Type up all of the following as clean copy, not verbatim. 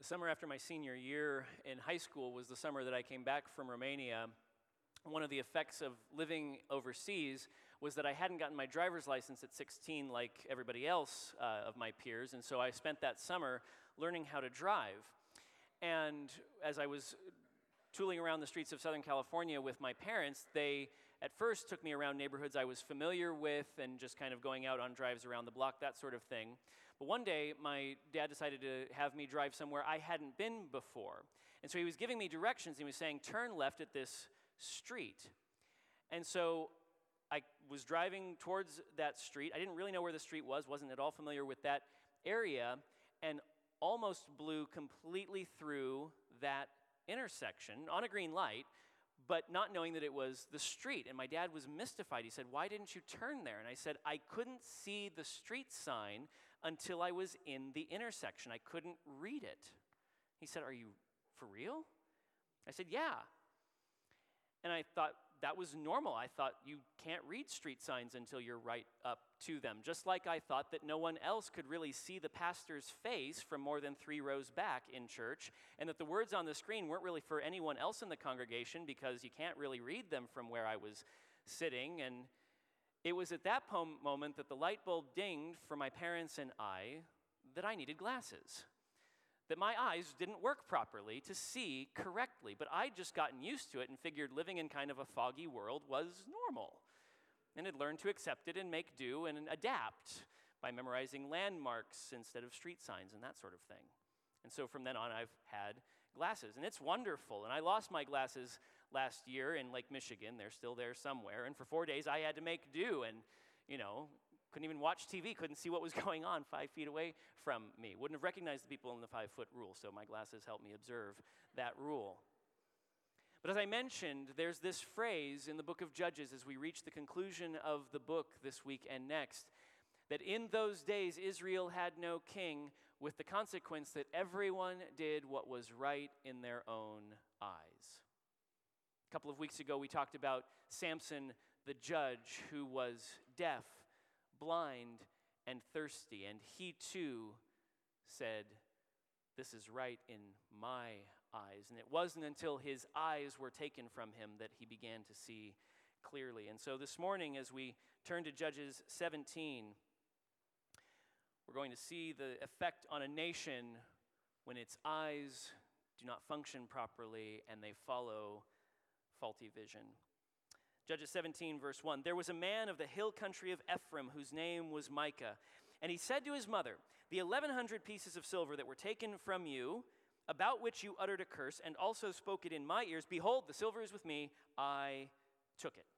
The summer after my senior year in high school was the summer that I came back from Romania. One of the effects of living overseas was that I hadn't gotten my driver's license at 16 like everybody else of my peers, and so I spent that summer learning how to drive. And as I was tooling around the streets of Southern California with my parents, they at first took me around neighborhoods I was familiar with and just kind of going out on drives around the block, that sort of thing. But one day, my dad decided to have me drive somewhere I hadn't been before. And so he was giving me directions. He was saying, turn left at this street. And so I was driving towards that street. I didn't really know where the street was, wasn't at all familiar with that area, and almost blew completely through that intersection on a green light, but not knowing that it was the street. And my dad was mystified. He said, why didn't you turn there? And I said, I couldn't see the street sign until I was in the intersection. I couldn't read it. He said, are you for real? I said, yeah. And I thought that was normal. I thought you can't read street signs until you're right up to them. Just like I thought that no one else could really see the pastor's face from more than 3 rows back in church, and that the words on the screen weren't really for anyone else in the congregation because you can't really read them from where I was sitting. And it was at that moment that the light bulb dinged for my parents and I that I needed glasses, that my eyes didn't work properly to see correctly. But I'd just gotten used to it and figured living in kind of a foggy world was normal, and had learned to accept it and make do and adapt by memorizing landmarks instead of street signs and that sort of thing. And so from then on, I've had glasses, and it's wonderful. And I lost my glasses last year in Lake Michigan. They're still there somewhere. And for 4 days, I had to make do and, couldn't even watch TV, couldn't see what was going on 5 feet away from me. Wouldn't have recognized the people in the 5-foot rule, so my glasses helped me observe that rule. But as I mentioned, there's this phrase in the book of Judges as we reach the conclusion of the book this week and next, that in those days Israel had no king, with the consequence that everyone did what was right in their own eyes. A couple of weeks ago we talked about Samson the judge, who was deaf, blind, and thirsty, and he too said, this is right in my eyes. And it wasn't until his eyes were taken from him that he began to see clearly. And so this morning, as we turn to Judges 17, we're going to see the effect on a nation when its eyes do not function properly and they follow faulty vision. Judges 17, verse 1, there was a man of the hill country of Ephraim whose name was Micah. And he said to his mother, the 1,100 pieces of silver that were taken from you, about which you uttered a curse, and also spoke it in my ears, behold, the silver is with me, I took it.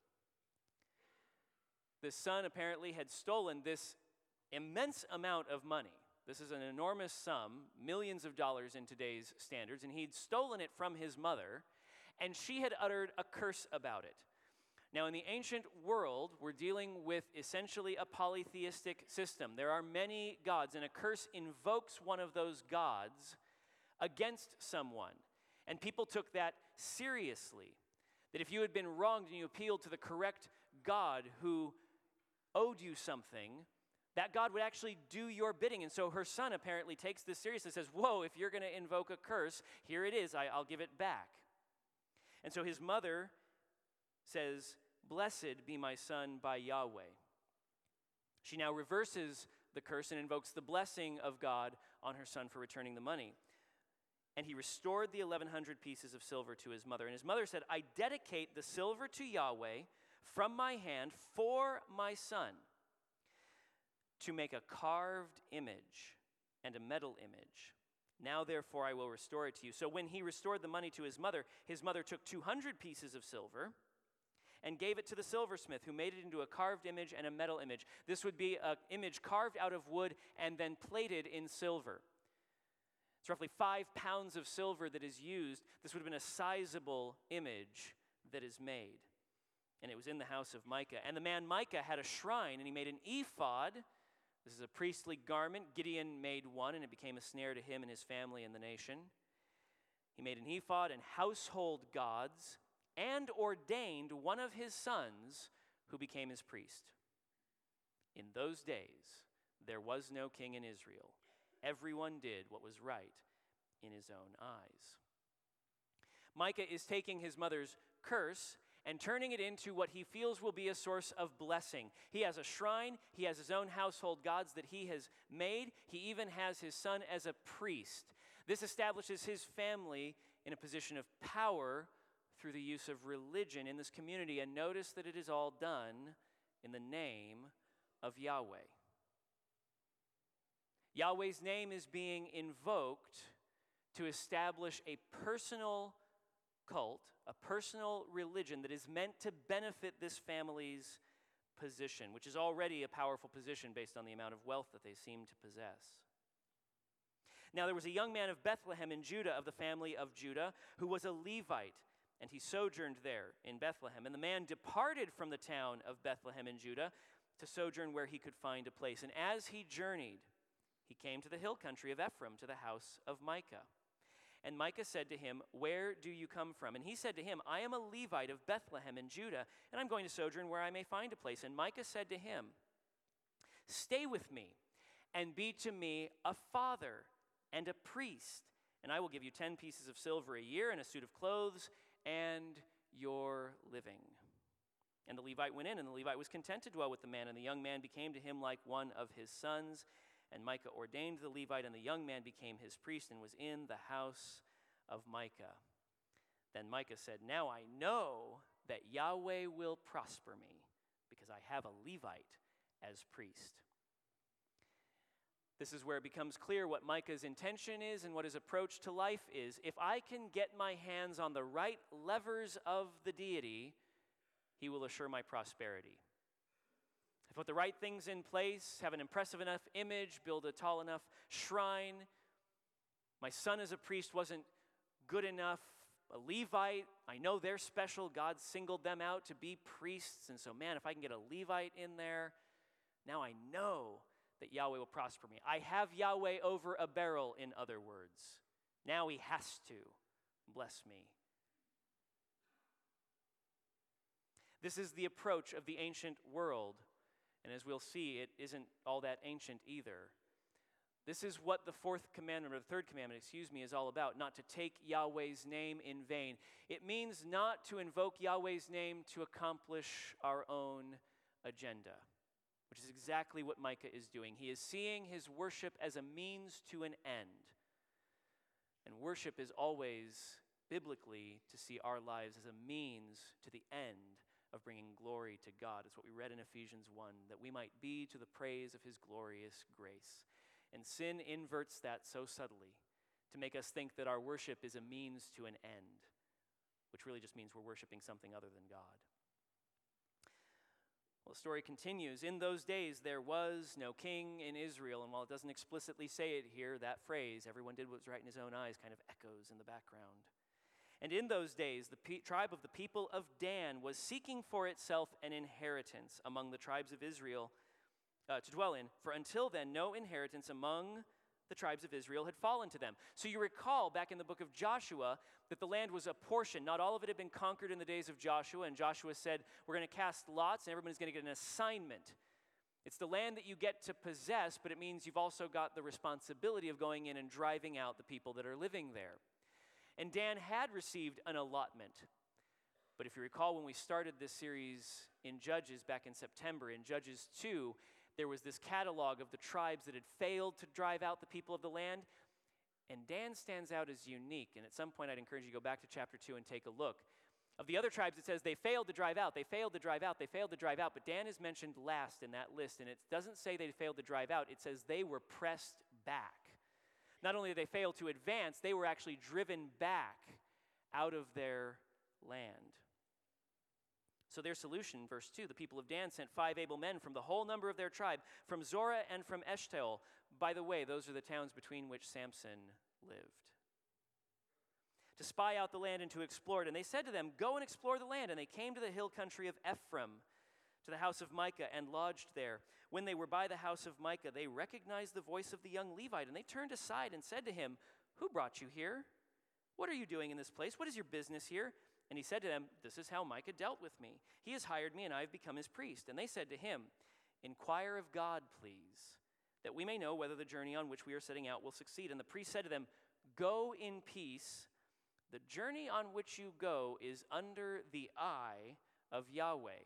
The son apparently had stolen this immense amount of money. This is an enormous sum, millions of dollars in today's standards, and he'd stolen it from his mother, and she had uttered a curse about it. Now, in the ancient world, we're dealing with essentially a polytheistic system. There are many gods, and a curse invokes one of those gods against someone. And people took that seriously, that if you had been wronged and you appealed to the correct God who owed you something, that God would actually do your bidding. And so her son apparently takes this seriously and says, whoa, if you're going to invoke a curse, here it is, I'll give it back. And so his mother says, blessed be my son by Yahweh. She now reverses the curse and invokes the blessing of God on her son for returning the money. And he restored the 1,100 pieces of silver to his mother. And his mother said, I dedicate the silver to Yahweh from my hand for my son to make a carved image and a metal image. Now, therefore, I will restore it to you. So when he restored the money to his mother took 200 pieces of silver and gave it to the silversmith, who made it into a carved image and a metal image. This would be an image carved out of wood and then plated in silver. It's roughly 5 pounds of silver that is used. This would have been a sizable image that is made. And it was in the house of Micah. And the man Micah had a shrine, and he made an ephod. This is a priestly garment. Gideon made one, and it became a snare to him and his family and the nation. He made an ephod and household gods, and ordained one of his sons who became his priest. In those days, there was no king in Israel. Everyone did what was right in his own eyes. Micah is taking his mother's curse and turning it into what he feels will be a source of blessing. He has a shrine. He has his own household gods that he has made. He even has his son as a priest. This establishes his family in a position of power through the use of religion in this community. And notice that it is all done in the name of Yahweh. Yahweh's name is being invoked to establish a personal cult, a personal religion that is meant to benefit this family's position, which is already a powerful position based on the amount of wealth that they seem to possess. Now there was a young man of Bethlehem in Judah, of the family of Judah, who was a Levite, and he sojourned there in Bethlehem. And the man departed from the town of Bethlehem in Judah to sojourn where he could find a place. And as he journeyed, he came to the hill country of Ephraim, to the house of Micah. And Micah said to him, "Where do you come from?" And he said to him, "I am a Levite of Bethlehem in Judah, and I'm going to sojourn where I may find a place." And Micah said to him, "Stay with me, and be to me a father and a priest, and I will give you 10 pieces of silver a year, and a suit of clothes, and your living." And the Levite went in, and the Levite was content to dwell with the man, and the young man became to him like one of his sons. And Micah ordained the Levite, and the young man became his priest and was in the house of Micah. Then Micah said, "Now I know that Yahweh will prosper me, because I have a Levite as priest." This is where it becomes clear what Micah's intention is and what his approach to life is. If I can get my hands on the right levers of the deity, he will assure my prosperity. If I put the right things in place, have an impressive enough image, build a tall enough shrine, my son as a priest wasn't good enough, a Levite, I know they're special, God singled them out to be priests, and so man, if I can get a Levite in there, now I know that Yahweh will prosper me. I have Yahweh over a barrel, in other words. Now he has to bless me. This is the approach of the ancient world. And as we'll see, it isn't all that ancient either. This is what the third commandment is all about, not to take Yahweh's name in vain. It means not to invoke Yahweh's name to accomplish our own agenda, which is exactly what Micah is doing. He is seeing his worship as a means to an end. And worship is always, biblically, to see our lives as a means to the end of bringing glory to God. It's what we read in Ephesians 1, that we might be to the praise of his glorious grace. And sin inverts that so subtly to make us think that our worship is a means to an end, which really just means we're worshiping something other than God. Well, the story continues. In those days, there was no king in Israel. And while it doesn't explicitly say it here, that phrase, "everyone did what was right in his own eyes," kind of echoes in the background. And in those days, the tribe of the people of Dan was seeking for itself an inheritance among the tribes of Israel to dwell in. For until then, no inheritance among the tribes of Israel had fallen to them. So you recall back in the book of Joshua that the land was a portion. Not all of it had been conquered in the days of Joshua. And Joshua said, we're going to cast lots and everybody's going to get an assignment. It's the land that you get to possess, but it means you've also got the responsibility of going in and driving out the people that are living there. And Dan had received an allotment. But if you recall, when we started this series in Judges back in September, in Judges 2, there was this catalog of the tribes that had failed to drive out the people of the land. And Dan stands out as unique. And at some point, I'd encourage you to go back to chapter 2 and take a look. Of the other tribes, it says they failed to drive out, they failed to drive out, they failed to drive out. But Dan is mentioned last in that list. And it doesn't say they failed to drive out. It says they were pressed back. Not only did they fail to advance, they were actually driven back out of their land. So their solution, verse 2, the people of Dan sent 5 able men from the whole number of their tribe, from Zorah and from Eshtaol. By the way, those are the towns between which Samson lived, to spy out the land and to explore it. And they said to them, "Go and explore the land." And they came to the hill country of Ephraim, to the house of Micah, and lodged there. When they were by the house of Micah, they recognized the voice of the young Levite, and they turned aside and said to him, "Who brought you here? What are you doing in this place? What is your business here?" And he said to them, "This is how Micah dealt with me. He has hired me, and I have become his priest." And they said to him, "Inquire of God, please, that we may know whether the journey on which we are setting out will succeed." And the priest said to them, Go in peace. The journey on which you go is under the eye of Yahweh.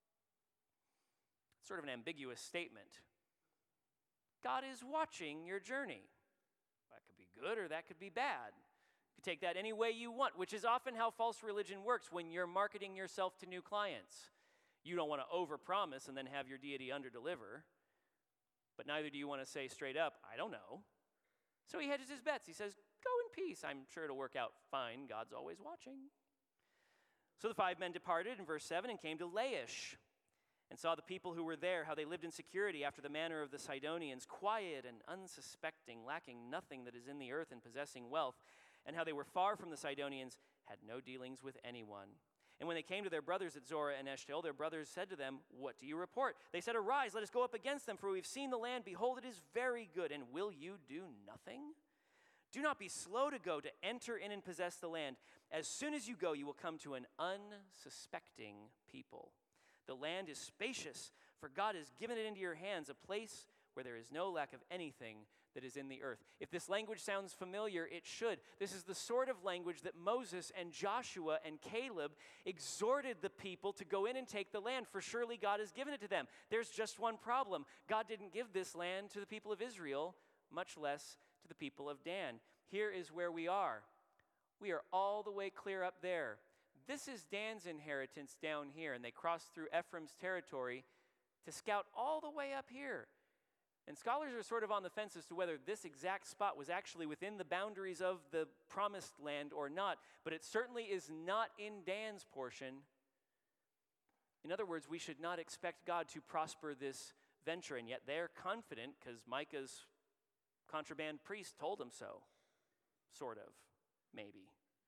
Sort of an ambiguous statement. God is watching your journey. That could be good or that could be bad. You take that any way you want, which is often how false religion works when you're marketing yourself to new clients. You don't want to overpromise and then have your deity underdeliver, but neither do you want to say straight up, I don't know. So he hedges his bets. He says, go in peace. I'm sure it'll work out fine. God's always watching. So the 5 men departed in verse 7 and came to Laish and saw the people who were there, how they lived in security after the manner of the Sidonians, quiet and unsuspecting, lacking nothing that is in the earth and possessing wealth, and how they were far from the Sidonians, had no dealings with anyone. And when they came to their brothers at Zorah and Eshtaol, their brothers said to them, what do you report? They said, arise, let us go up against them, for we've seen the land. Behold, it is very good. And will you do nothing? Do not be slow to go to enter in and possess the land. As soon as you go, you will come to an unsuspecting people. The land is spacious, for God has given it into your hands, a place where there is no lack of anything that is in the earth. If this language sounds familiar, it should. This is the sort of language that Moses and Joshua and Caleb exhorted the people to go in and take the land, for surely God has given it to them. There's just one problem. God didn't give this land to the people of Israel, much less to the people of Dan. Here is where we are. We are all the way clear up there. This is Dan's inheritance down here, and they crossed through Ephraim's territory to scout all the way up here. And scholars are sort of on the fence as to whether this exact spot was actually within the boundaries of the promised land or not, but it certainly is not in Dan's portion. In other words, we should not expect God to prosper this venture, and yet they're confident because Micah's contraband priest told them so. Sort of, maybe.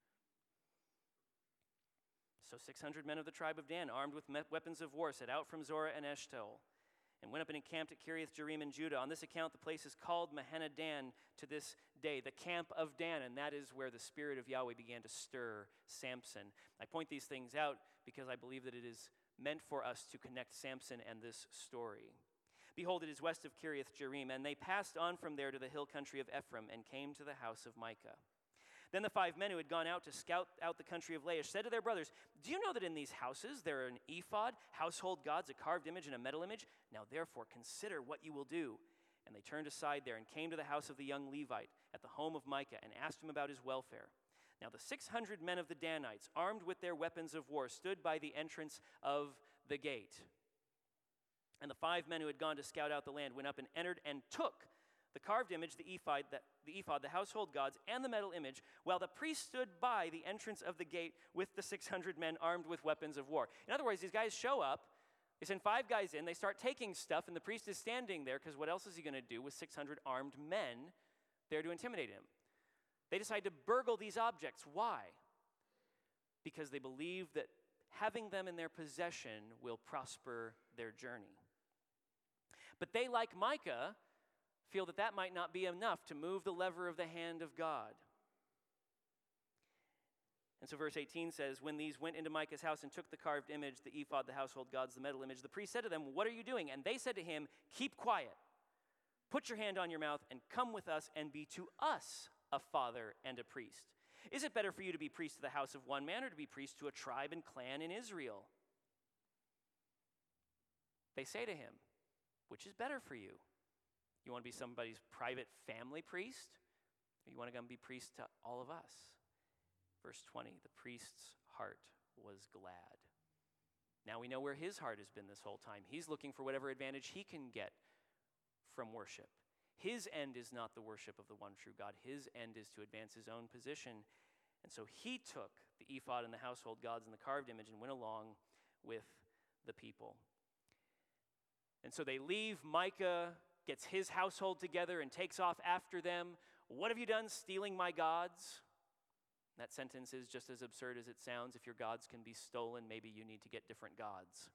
So 600 men of the tribe of Dan, armed with weapons of war, set out from Zorah and Eshtaol, and went up and encamped at Kiriath-Jearim in Judah. On this account, the place is called Mahaneh-Dan to this day, the camp of Dan, and that is where the Spirit of Yahweh began to stir Samson. I point these things out because I believe that it is meant for us to connect Samson and this story. Behold, it is west of Kiriath-Jearim, and they passed on from there to the hill country of Ephraim and came to the house of Micah. Then the 5 men who had gone out to scout out the country of Laish said to their brothers, do you know that in these houses there are an ephod, household gods, a carved image, and a metal image? Now therefore consider what you will do. And they turned aside there and came to the house of the young Levite at the home of Micah and asked him about his welfare. Now the 600 men of the Danites, armed with their weapons of war, stood by the entrance of the gate. And the 5 men who had gone to scout out the land went up and entered and took the carved image, the ephod, the household gods, and the metal image, while the priest stood by the entrance of the gate with the 600 men armed with weapons of war. In other words, these guys show up, they send 5 guys in, they start taking stuff, and the priest is standing there, because what else is he going to do with 600 armed men there to intimidate him? They decide to burgle these objects. Why? Because they believe that having them in their possession will prosper their journey. But they, like Micah, feel that that might not be enough to move the lever of the hand of God. And so verse 18 says, when these went into Micah's house and took the carved image, the ephod, the household gods, the metal image, the priest said to them, what are you doing? And they said to him, keep quiet, put your hand on your mouth, and come with us and be to us a father and a priest. Is it better for you to be priest to the house of one man or to be priest to a tribe and clan in Israel? They say to him, which is better for you? You want to be somebody's private family priest? Or you want to come be priest to all of us? Verse 20, the priest's heart was glad. Now we know where his heart has been this whole time. He's looking for whatever advantage he can get from worship. His end is not the worship of the one true God. His end is to advance his own position. And so he took the ephod and the household gods and the carved image and went along with the people. And so they leave. Micah gets his household together and takes off after them. What have you done, stealing my gods? That sentence is just as absurd as it sounds. If your gods can be stolen, maybe you need to get different gods.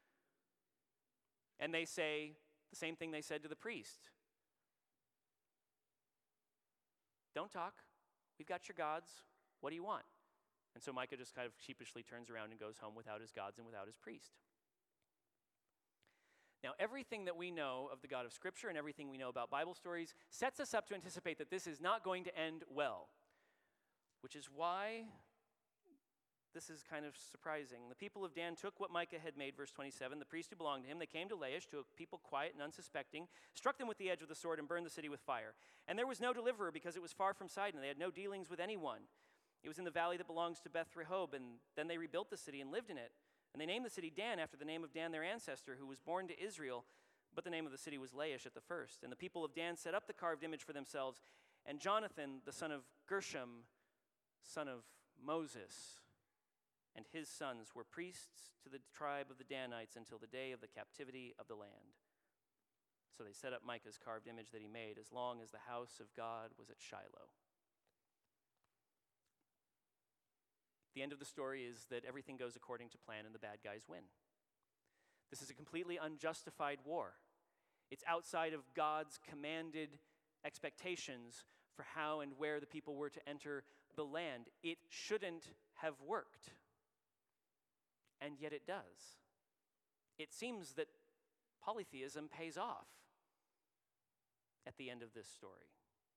And they say the same thing they said to the priest. Don't talk. We've got your gods. What do you want? And so Micah just kind of sheepishly turns around and goes home without his gods and without his priest. Now, everything that we know of the God of Scripture and everything we know about Bible stories sets us up to anticipate that this is not going to end well, which is why this is kind of surprising. The people of Dan took what Micah had made, verse 27, the priest who belonged to him. They came to Laish, to a people quiet and unsuspecting, struck them with the edge of the sword, and burned the city with fire. And there was no deliverer, because it was far from Sidon. They had no dealings with anyone. It was in the valley that belongs to Beth Rehob, and then they rebuilt the city and lived in it. And they named the city Dan after the name of Dan, their ancestor, who was born to Israel. But the name of the city was Laish at the first. And the people of Dan set up the carved image for themselves. And Jonathan, the son of Gershom, son of Moses, and his sons were priests to the tribe of the Danites until the day of the captivity of the land. So they set up Micah's carved image that he made as long as the house of God was at Shiloh. The end of the story is that everything goes according to plan and the bad guys win. This is a completely unjustified war. It's outside of God's commanded expectations for how and where the people were to enter the land. It shouldn't have worked. And yet it does. It seems that polytheism pays off at the end of this story.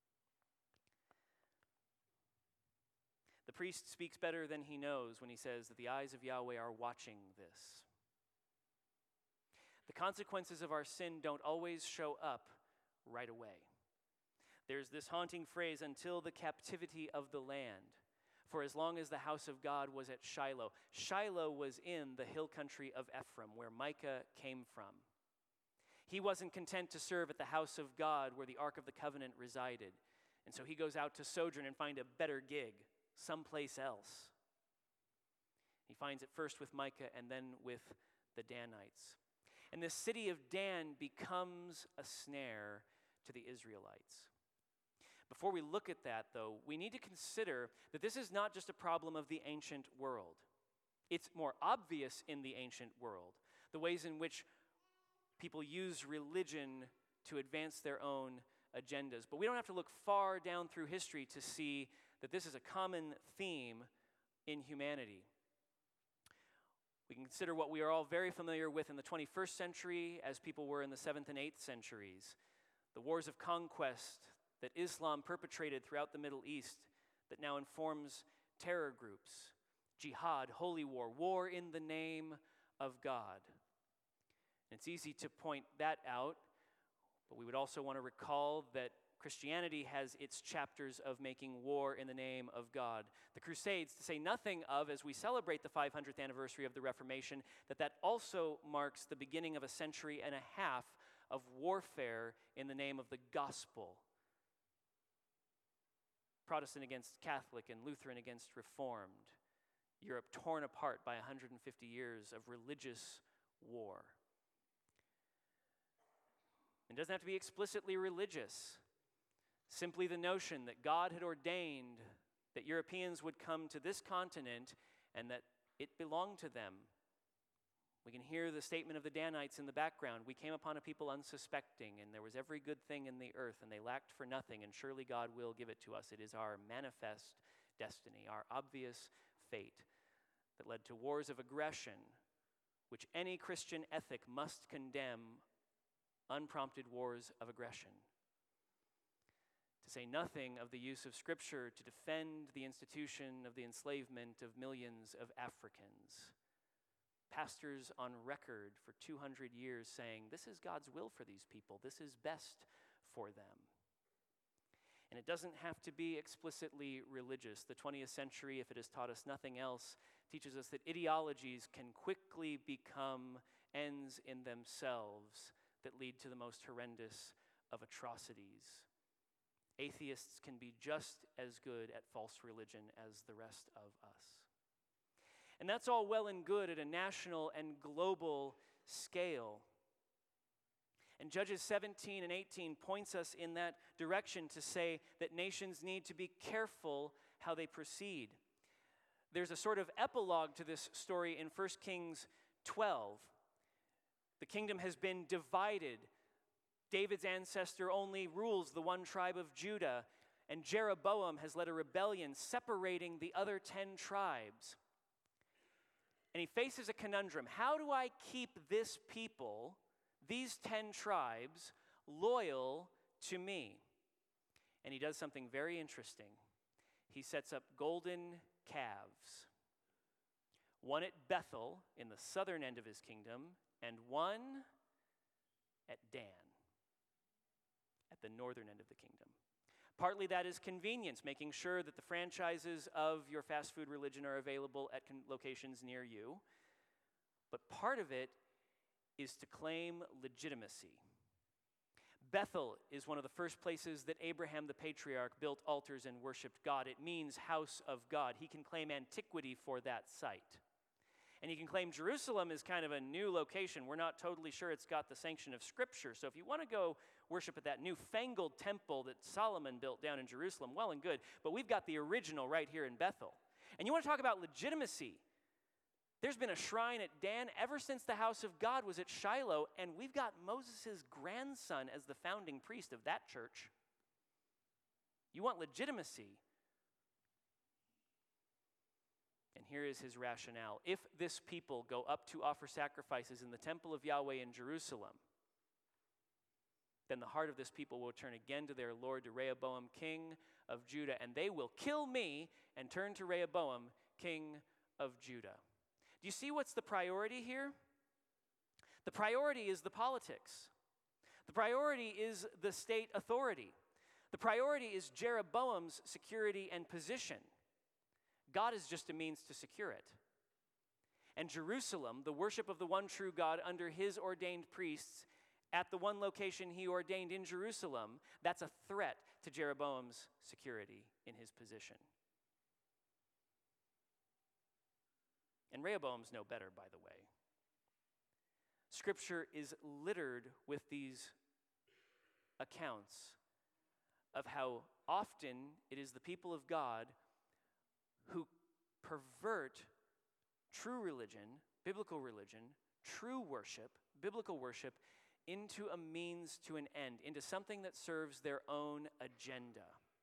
The priest speaks better than he knows when he says that the eyes of Yahweh are watching this. The consequences of our sin don't always show up right away. There's this haunting phrase, until the captivity of the land. For as long as the house of God was at Shiloh. Shiloh was in the hill country of Ephraim, where Micah came from. He wasn't content to serve at the house of God where the Ark of the Covenant resided. And so he goes out to sojourn and find a better gig someplace else. He finds it first with Micah and then with the Danites. And the city of Dan becomes a snare to the Israelites. Before we look at that, though, we need to consider that this is not just a problem of the ancient world. It's more obvious in the ancient world, the ways in which people use religion to advance their own agendas. But we don't have to look far down through history to see that this is a common theme in humanity. We can consider what we are all very familiar with in the 21st century as people were in the 7th and 8th centuries. The wars of conquest that Islam perpetrated throughout the Middle East that now informs terror groups, jihad, holy war, war in the name of God. And it's easy to point that out, but we would also want to recall that Christianity has its chapters of making war in the name of God. The Crusades, to say nothing of, as we celebrate the 500th anniversary of the Reformation, that also marks the beginning of a century and a half of warfare in the name of the gospel. Protestant against Catholic and Lutheran against Reformed. Europe torn apart by 150 years of religious war. It doesn't have to be explicitly religious. Simply the notion that God had ordained that Europeans would come to this continent and that it belonged to them. We can hear the statement of the Danites in the background. We came upon a people unsuspecting, and there was every good thing in the earth, and they lacked for nothing, and surely God will give it to us. It is our manifest destiny, our obvious fate that led to wars of aggression, which any Christian ethic must condemn, unprompted wars of aggression. To say nothing of the use of Scripture to defend the institution of the enslavement of millions of Africans. Pastors on record for 200 years saying, this is God's will for these people. This is best for them. And it doesn't have to be explicitly religious. The 20th century, if it has taught us nothing else, teaches us that ideologies can quickly become ends in themselves that lead to the most horrendous of atrocities. Atheists can be just as good at false religion as the rest of us. And that's all well and good at a national and global scale. And Judges 17 and 18 points us in that direction to say that nations need to be careful how they proceed. There's a sort of epilogue to this story in 1 Kings 12. The kingdom has been divided. David's ancestor only rules the one tribe of Judah, and Jeroboam has led a rebellion separating the other 10 tribes. And he faces a conundrum. How do I keep this people, these 10 tribes loyal to me. And he does something very interesting. He sets up golden calves, one at Bethel in the southern end of his kingdom, and one at Dan, at the northern end of the kingdom. Partly that is convenience, making sure that the franchises of your fast food religion are available at locations near you. But part of it is to claim legitimacy. Bethel is one of the first places that Abraham the patriarch built altars and worshiped God. It means house of God. He can claim antiquity for that site. And he can claim Jerusalem is kind of a new location. We're not totally sure it's got the sanction of Scripture. So if you want to go worship at that newfangled temple that Solomon built down in Jerusalem, well and good. But we've got the original right here in Bethel. And you want to talk about legitimacy. There's been a shrine at Dan ever since the house of God was at Shiloh, and we've got Moses' grandson as the founding priest of that church. You want legitimacy. And here is his rationale. If this people go up to offer sacrifices in the temple of Yahweh in Jerusalem, then the heart of this people will turn again to their Lord, to Rehoboam, king of Judah, and they will kill me and turn to Rehoboam, king of Judah. Do you see what's the priority here? The priority is the politics. The priority is the state authority. The priority is Jeroboam's security and position. God is just a means to secure it. And Jerusalem, the worship of the one true God under his ordained priests at the one location he ordained in Jerusalem, that's a threat to Jeroboam's security in his position. And Rehoboam's no better, by the way. Scripture is littered with these accounts of how often it is the people of God who pervert true religion, biblical religion, true worship, biblical worship, into a means to an end, into something that serves their own agenda.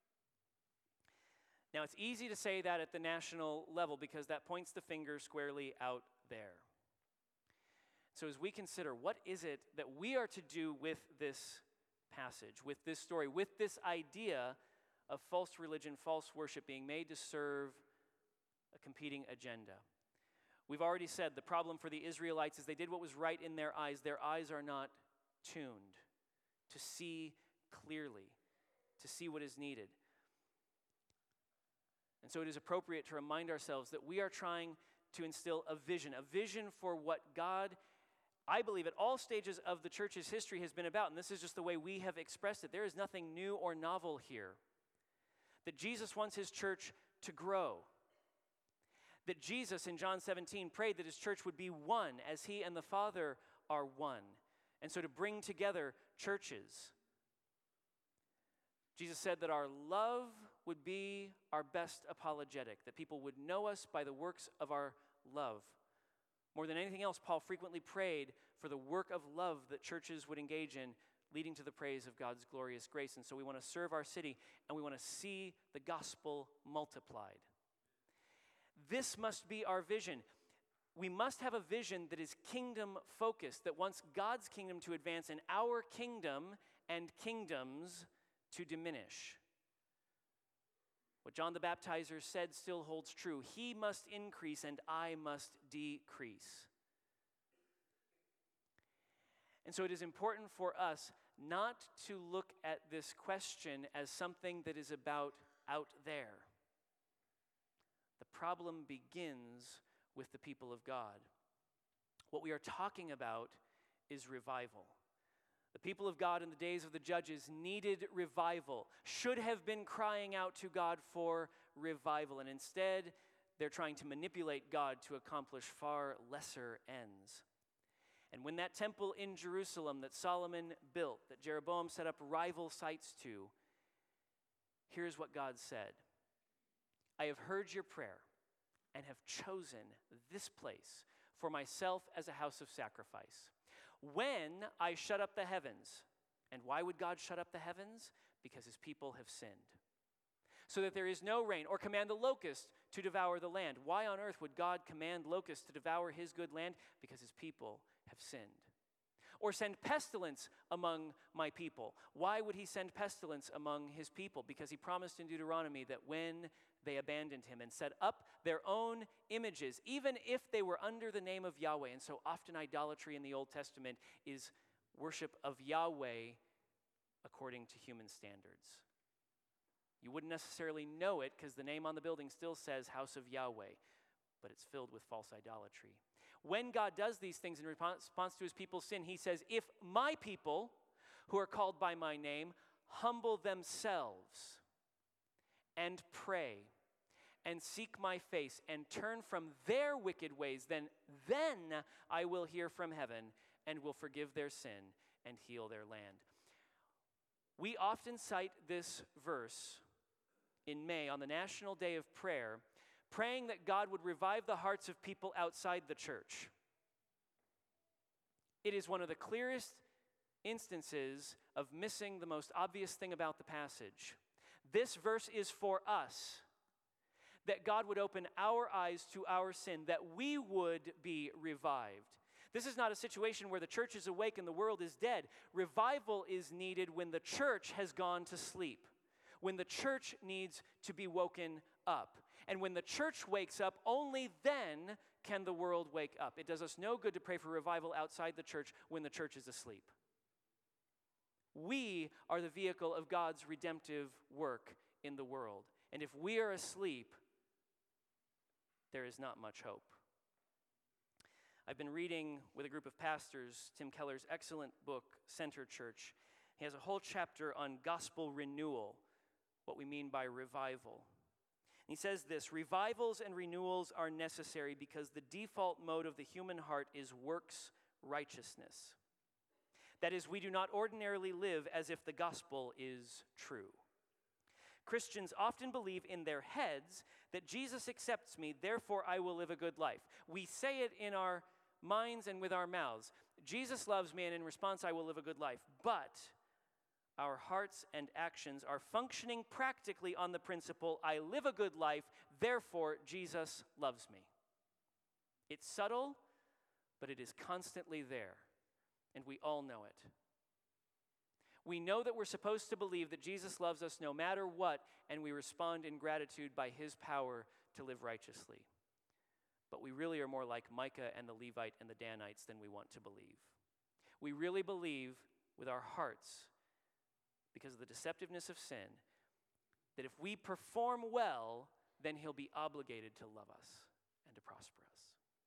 Now, it's easy to say that at the national level because that points the finger squarely out there. So as we consider what is it that we are to do with this passage, with this story, with this idea of false religion, false worship being made to serve a competing agenda. We've already said the problem for the Israelites is they did what was right in their eyes. Their eyes are not tuned to see clearly, to see what is needed. And so it is appropriate to remind ourselves that we are trying to instill a vision for what God, I believe, at all stages of the church's history has been about. And this is just the way we have expressed it. There is nothing new or novel here. That Jesus wants his church to grow. That Jesus in John 17 prayed that his church would be one as he and the Father are one. And so to bring together churches. Jesus said that our love would be our best apologetic, that people would know us by the works of our love. More than anything else, Paul frequently prayed for the work of love that churches would engage in, leading to the praise of God's glorious grace. And so we want to serve our city, and we want to see the gospel multiplied. This must be our vision. We must have a vision that is kingdom-focused, that wants God's kingdom to advance and our kingdom and kingdoms to diminish. What John the Baptizer said still holds true. He must increase and I must decrease. And so it is important for us not to look at this question as something that is about out there. The problem begins with the people of God. What we are talking about is revival. The people of God in the days of the judges needed revival, should have been crying out to God for revival, and instead they're trying to manipulate God to accomplish far lesser ends. And when that temple in Jerusalem that Solomon built, that Jeroboam set up rival sites to, here's what God said. I have heard your prayer and have chosen this place for myself as a house of sacrifice. When I shut up the heavens, and why would God shut up the heavens? Because his people have sinned. So that there is no rain, or command the locust to devour the land. Why on earth would God command locusts to devour his good land? Because his people have sinned. or send pestilence among my people. Why would he send pestilence among his people? Because he promised in Deuteronomy that when they abandoned him and set up their own images, even if they were under the name of Yahweh. And so often idolatry in the Old Testament is worship of Yahweh according to human standards. You wouldn't necessarily know it because the name on the building still says House of Yahweh, but it's filled with false idolatry. When God does these things in response to his people's sin, he says, if my people who are called by my name humble themselves and pray and seek my face and turn from their wicked ways, then I will hear from heaven and will forgive their sin and heal their land. We often cite this verse in May on the National Day of Prayer, praying that God would revive the hearts of people outside the church. It is one of the clearest instances of missing the most obvious thing about the passage. This verse is for us, that God would open our eyes to our sin, that we would be revived. This is not a situation where the church is awake and the world is dead. Revival is needed when the church has gone to sleep, when the church needs to be woken up. And when the church wakes up, only then can the world wake up. It does us no good to pray for revival outside the church when the church is asleep. We are the vehicle of God's redemptive work in the world. And if we are asleep, there is not much hope. I've been reading with a group of pastors Tim Keller's excellent book, Center Church. He has a whole chapter on gospel renewal, what we mean by revival. He says this: revivals and renewals are necessary because the default mode of the human heart is works righteousness. That is, we do not ordinarily live as if the gospel is true. Christians often believe in their heads that Jesus accepts me, therefore I will live a good life. We say it in our minds and with our mouths. Jesus loves me, and in response I will live a good life. But our hearts and actions are functioning practically on the principle, I live a good life, therefore Jesus loves me. It's subtle, but it is constantly there, and we all know it. We know that we're supposed to believe that Jesus loves us no matter what, and we respond in gratitude by his power to live righteously. But we really are more like Micah and the Levite and the Danites than we want to believe. We really believe with our hearts, because of the deceptiveness of sin, that if we perform well, then he'll be obligated to love us and to prosper us.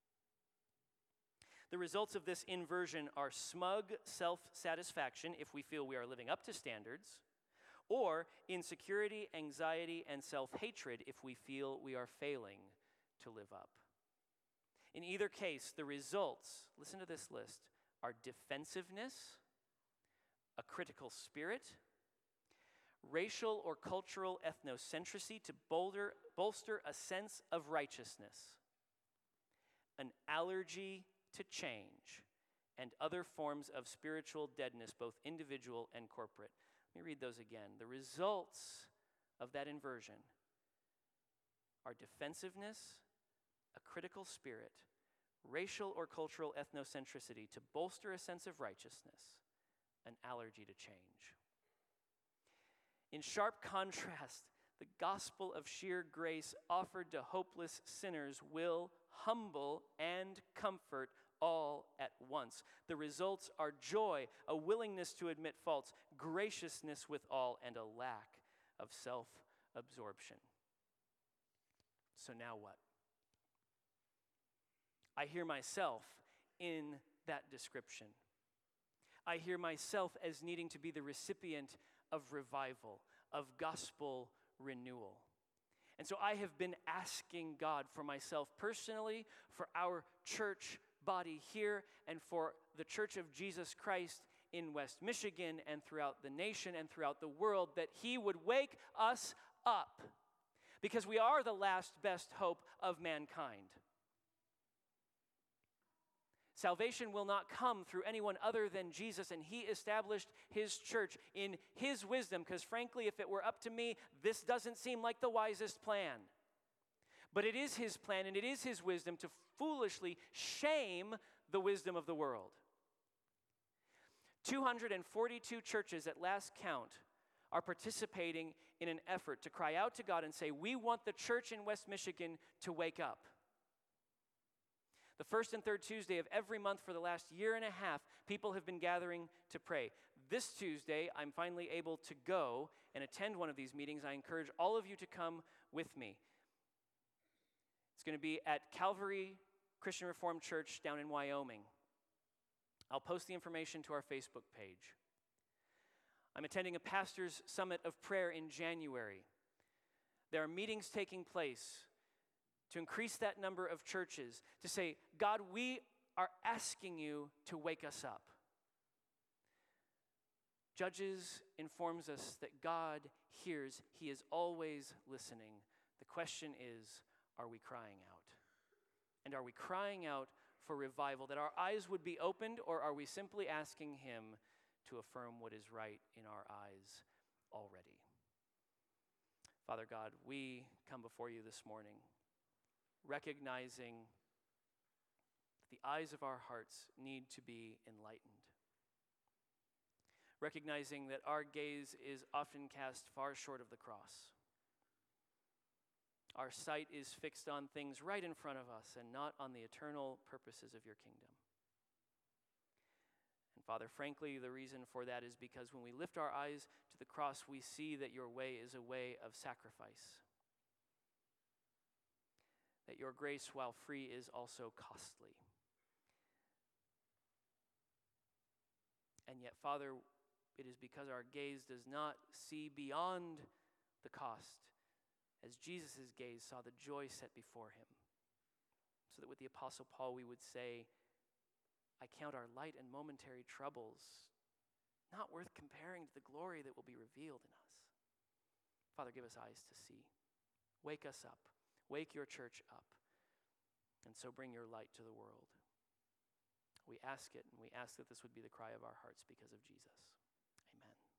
The results of this inversion are smug self-satisfaction if we feel we are living up to standards, or insecurity, anxiety, and self-hatred if we feel we are failing to live up. In either case, the results, listen to this list, are defensiveness, a critical spirit, racial or cultural ethnocentricity to bolster a sense of righteousness, an allergy to change, and other forms of spiritual deadness, both individual and corporate. Let me read those again. The results of that inversion are defensiveness, a critical spirit, racial or cultural ethnocentricity to bolster a sense of righteousness, an allergy to change. In sharp contrast, the gospel of sheer grace offered to hopeless sinners will humble and comfort all at once. The results are joy, a willingness to admit faults, graciousness with all, and a lack of self-absorption. So now what? I hear myself in that description. I hear myself as needing to be the recipient of revival, of gospel renewal. And so I have been asking God for myself personally, for our church body here, and for the Church of Jesus Christ in West Michigan and throughout the nation and throughout the world, that he would wake us up, because we are the last best hope of mankind. Salvation will not come through anyone other than Jesus, and he established his church in his wisdom, because frankly, if it were up to me, this doesn't seem like the wisest plan. But it is his plan, and it is his wisdom to foolishly shame the wisdom of the world. 242 churches at last count are participating in an effort to cry out to God and say, we want the church in West Michigan to wake up. The first and third Tuesday of every month for the last year and a half, people have been gathering to pray. This Tuesday, I'm finally able to go and attend one of these meetings. I encourage all of you to come with me. It's going to be at Calvary Christian Reformed Church down in Wyoming. I'll post the information to our Facebook page. I'm attending a pastor's summit of prayer in January. There are meetings taking place to increase that number of churches, to say, God, we are asking you to wake us up. Judges informs us that God hears. He is always listening. The question is, are we crying out? And are we crying out for revival, that our eyes would be opened, or are we simply asking him to affirm what is right in our eyes already? Father God, we come before you this morning, recognizing that the eyes of our hearts need to be enlightened. Recognizing that our gaze is often cast far short of the cross. Our sight is fixed on things right in front of us and not on the eternal purposes of your kingdom. And Father, frankly, the reason for that is because when we lift our eyes to the cross, we see that your way is a way of sacrifice. That your grace, while free, is also costly. And yet, Father, it is because our gaze does not see beyond the cost, as Jesus' gaze saw the joy set before him. So that with the Apostle Paul we would say, I count our light and momentary troubles not worth comparing to the glory that will be revealed in us. Father, give us eyes to see. Wake us up. Wake your church up. And so bring your light to the world. We ask it, and we ask that this would be the cry of our hearts because of Jesus. Amen.